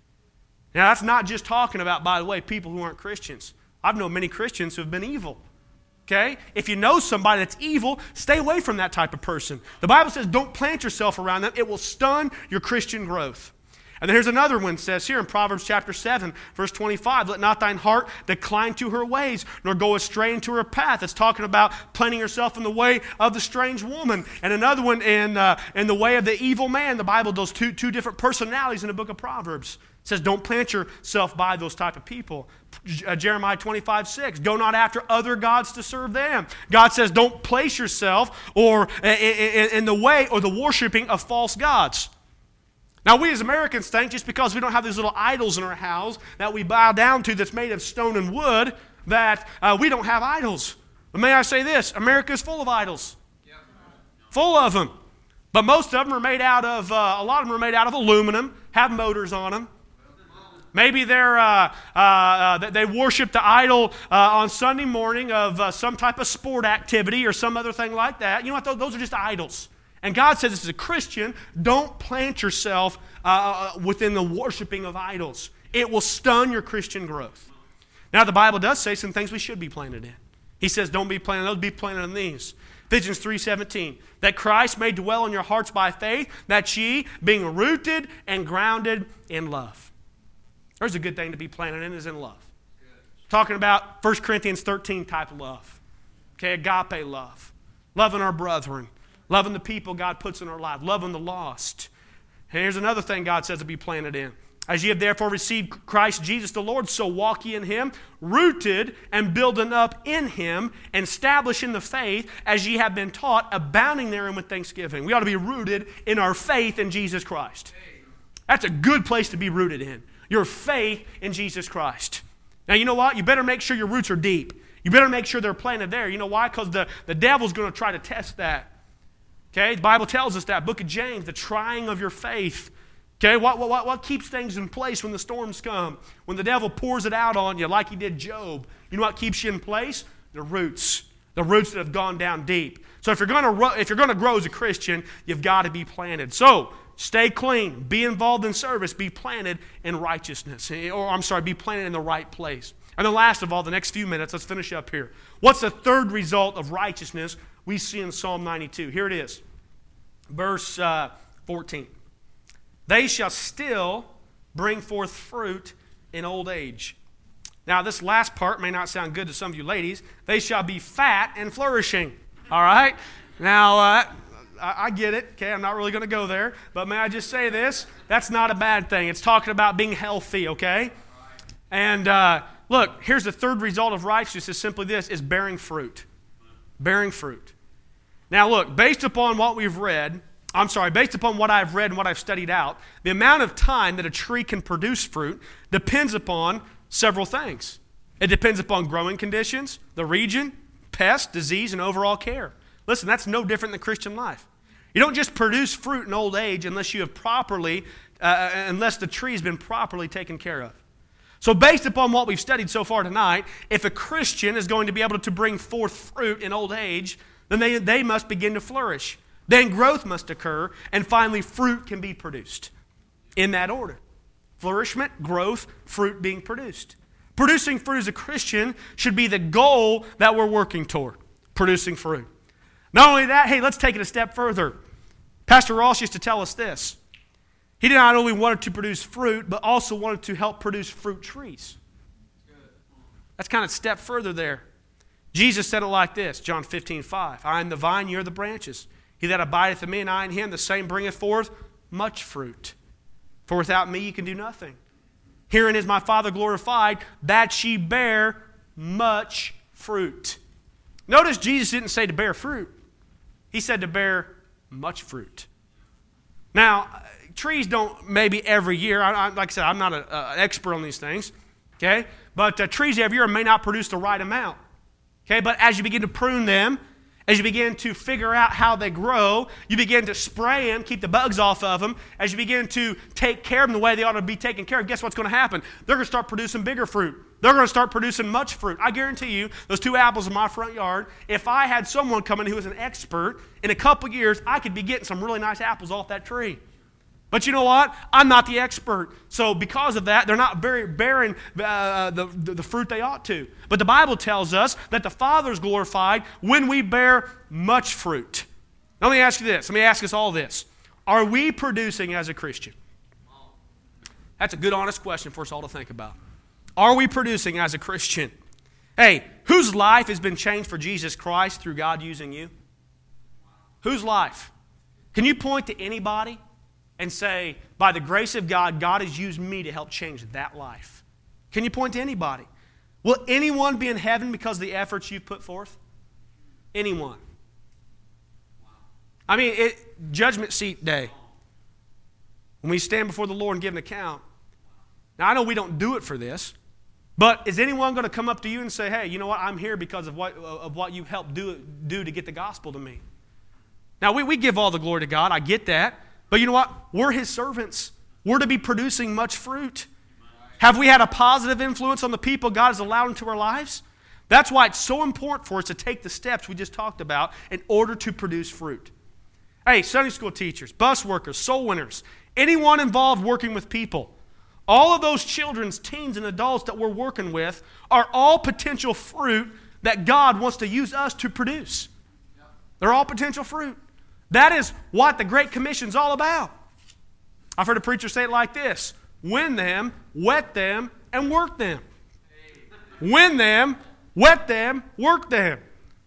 Now, that's not just talking about, by the way, people who aren't Christians. I've known many Christians who have been evil. Okay? If you know somebody that's evil, stay away from that type of person. The Bible says, don't plant yourself around them. It will stun your Christian growth. And then here's another one, says here in Proverbs chapter seven, verse twenty-five, let not thine heart decline to her ways, nor go astray into her path. It's talking about planting yourself in the way of the strange woman. And another one in, uh, in the way of the evil man. The Bible does two, two different personalities in the book of Proverbs. It says don't plant yourself by those type of people. Uh, Jeremiah twenty-five six, go not after other gods to serve them. God says don't place yourself or in, in, in the way or the worshiping of false gods. Now, we as Americans think just because we don't have these little idols in our house that we bow down to that's made of stone and wood, that uh, we don't have idols. But may I say this, America is full of idols. Yep. Full of them. But most of them are made out of, uh, a lot of them are made out of aluminum, have motors on them. Maybe they're, uh, uh, uh, they worship the idol uh, on Sunday morning of uh, some type of sport activity or some other thing like that. You know what? Those are just idols. And God says, as a Christian, don't plant yourself uh, within the worshiping of idols. It will stun your Christian growth. Now, the Bible does say some things we should be planted in. He says, don't be planted in those, be planted in these. Ephesians three seventeen, that Christ may dwell in your hearts by faith, that ye, being rooted and grounded in love. There's a good thing to be planted in, is in love. Good. Talking about First Corinthians thirteen type of love. Okay, agape love. loving our brethren, loving the people God puts in our life, loving the lost. And here's another thing God says to be planted in. As ye have therefore received Christ Jesus the Lord, so walk ye in him, rooted and building up in him, and established in the faith, as ye have been taught, abounding therein with thanksgiving. We ought to be rooted in our faith in Jesus Christ. That's a good place to be rooted in. Your faith in Jesus Christ. Now, you know what? You better make sure your roots are deep. You better make sure they're planted there. You know why? Because the, the devil's going to try to test that. Okay? The Bible tells us that. Book of James, the trying of your faith. Okay, what, what, what keeps things in place when the storms come? When the devil pours it out on you like he did Job. You know what keeps you in place? The roots. The roots that have gone down deep. So if you're going to if you're going to grow as a Christian, you've got to be planted. So stay clean. Be involved in service. Be planted in righteousness. Or I'm sorry, be planted in the right place. And then last of all, the next few minutes, let's finish up here. What's the third result of righteousness we see in Psalm ninety-two? Here it is. Verse uh, fourteen. They shall still bring forth fruit in old age. Now, this last part may not sound good to some of you ladies. They shall be fat and flourishing. All right? Now, uh, I, I get it. Okay, I'm not really going to go there. But may I just say this? That's not a bad thing. It's talking about being healthy, okay? And uh, look, here's the third result of righteousness is simply this, is bearing fruit. Bearing fruit. Now, look, based upon what we've read, I'm sorry, based upon what I've read and what I've studied out, the amount of time that a tree can produce fruit depends upon several things. It depends upon growing conditions, the region, pest, disease, and overall care. Listen, that's no different than the Christian life. You don't just produce fruit in old age unless you have properly, uh, unless the tree has been properly taken care of. So based upon what we've studied so far tonight, if a Christian is going to be able to bring forth fruit in old age, then they, they must begin to flourish. Then growth must occur, and finally fruit can be produced. In that order. Flourishment, growth, fruit being produced. Producing fruit as a Christian should be the goal that we're working toward. Producing fruit. Not only that, hey, let's take it a step further. Pastor Ross used to tell us this. He not only wanted to produce fruit, but also wanted to help produce fruit trees. That's kind of a step further there. Jesus said it like this, John fifteen five. I am the vine, you are the branches. He that abideth in me and I in him, the same bringeth forth much fruit. For without me you can do nothing. Herein is my Father glorified, that ye bear much fruit. Notice Jesus didn't say to bear fruit. He said to bear much fruit. Now, trees don't maybe every year. I, I, like I said, I'm not an expert on these things. Okay? But uh, trees every year may not produce the right amount. Okay? But as you begin to prune them, as you begin to figure out how they grow, you begin to spray them, keep the bugs off of them. As you begin to take care of them the way they ought to be taken care of, guess what's going to happen? They're going to start producing bigger fruit. They're going to start producing much fruit. I guarantee you, those two apples in my front yard, if I had someone coming who was an expert, in a couple years, I could be getting some really nice apples off that tree. But you know what? I'm not the expert. So because of that, they're not very bearing uh, the, the, the fruit they ought to. But the Bible tells us that the Father is glorified when we bear much fruit. Now, let me ask you this. Let me ask us all this. Are we producing as a Christian? That's a good, honest question for us all to think about. Are we producing as a Christian? Hey, whose life has been changed for Jesus Christ through God using you? Whose life? Can you point to anybody and say, by the grace of God, God has used me to help change that life? Can you point to anybody? Will anyone be in heaven because of the efforts you've put forth? Anyone. I mean, it, judgment seat day. When we stand before the Lord and give an account. Now, I know we don't do it for this, but is anyone going to come up to you and say, hey, you know what, I'm here because of what, of what you helped do, do to get the gospel to me? Now, we, we give all the glory to God. I get that. But you know what? We're His servants. We're to be producing much fruit. Have we had a positive influence on the people God has allowed into our lives? That's why it's so important for us to take the steps we just talked about in order to produce fruit. Hey, Sunday school teachers, bus workers, soul winners, anyone involved working with people, all of those children's, teens, and adults that we're working with are all potential fruit that God wants to use us to produce. They're all potential fruit. That is what the Great Commission is all about. I've heard a preacher say it like this. Win them, wet them, and work them. Win them, wet them, work them.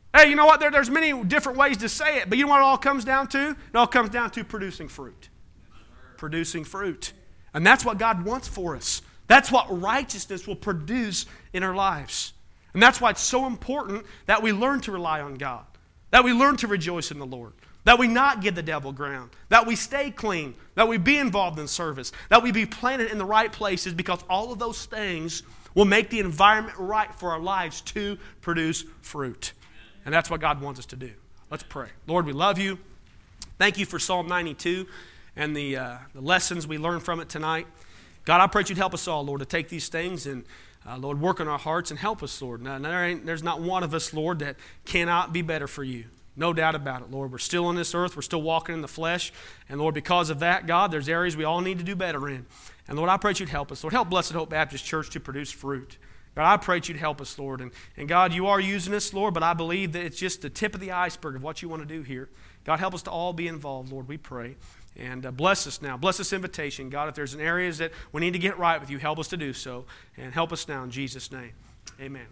Hey, you know what? There, there's many different ways to say it, but you know what it all comes down to? It all comes down to producing fruit. Producing fruit. And that's what God wants for us. That's what righteousness will produce in our lives. And that's why it's so important that we learn to rely on God, that we learn to rejoice in the Lord, that we not give the devil ground, that we stay clean, that we be involved in service, that we be planted in the right places, because all of those things will make the environment right for our lives to produce fruit. And that's what God wants us to do. Let's pray. Lord, we love you. Thank you for Psalm ninety-two and the, uh, the lessons we learned from it tonight. God, I pray that you'd help us all, Lord, to take these things and, uh, Lord, work on our hearts and help us, Lord. Now, there ain't, there's not one of us, Lord, that cannot be better for you. No doubt about it, Lord. We're still on this earth. We're still walking in the flesh. And, Lord, because of that, God, there's areas we all need to do better in. And, Lord, I pray that you'd help us. Lord, help Blessed Hope Baptist Church to produce fruit. God, I pray that you'd help us, Lord. And, and God, you are using us, Lord, but I believe that it's just the tip of the iceberg of what you want to do here. God, help us to all be involved, Lord, we pray. And uh, bless us now. Bless this invitation. God, if there's an areas that we need to get right with you, help us to do so. And help us now in Jesus' name. Amen.